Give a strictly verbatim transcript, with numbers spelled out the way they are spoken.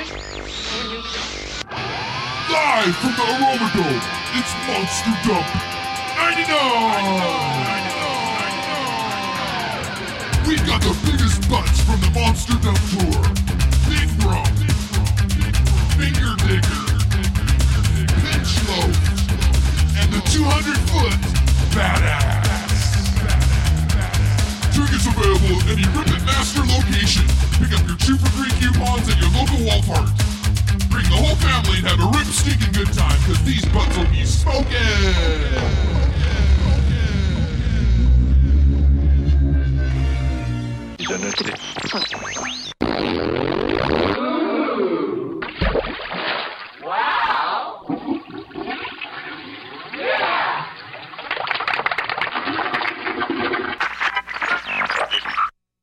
Live from the Aroma Dome, it's Monster Dump ninety-nine! We've got the biggest butts from the Monster Dump Tour. Big Bro, Finger Digger, Pinch Loaf, and the two hundred foot Badass. Tickets available at any Rip It Master location. Pick up your two for three coupons at your local Walmart. Bring the whole family and have a rip stinking good time, cause these butts will be smoking! De notre...